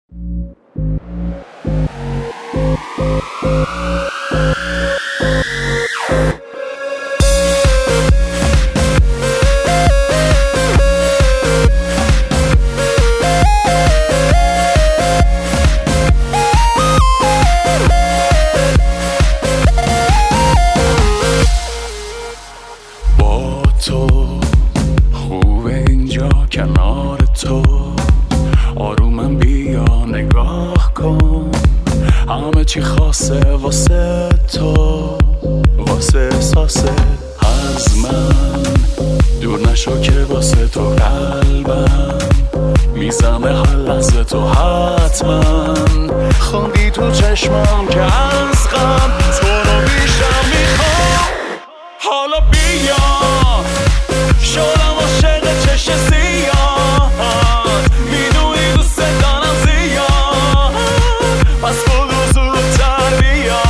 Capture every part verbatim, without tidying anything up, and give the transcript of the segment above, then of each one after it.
با تو خوبه اینجا کنار تو، آرومم بیا نگاه کن، همه چی خاصه واسه تو، واسه احساسه از من دور نشو که واسه تو قلبم میزنه هر لحظه تو حتما، خوندی تو چشمم که از غم تو رو بیشتر میخوام. حالا بیا شدم عاشق چشم سیاهات، میدونی دوست دارم زیاد، پس بدو زودتر بیا.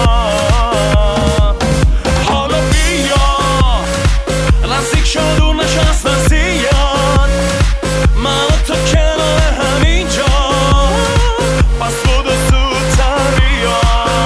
حالا بیا نزدیک شد و نشستن زیاد، من و تو کنار همینجا، پس بدو زودتر بیا.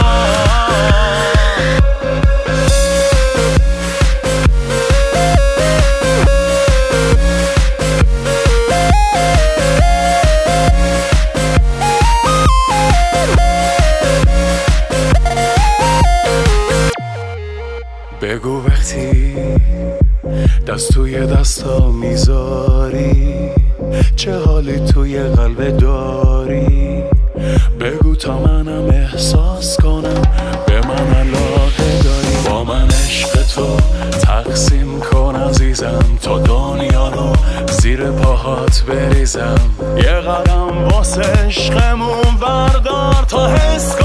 بگو وقتی دست توی دستا میذاری چه حالی توی قلب داری، بگو تا منم احساس کنم به من علاقه داری، با من عشق تو تقسیم کن عزیزم، تا دنیا رو زیر پاهات بریزم، یه قدم واسه عشقمون بردار تا حس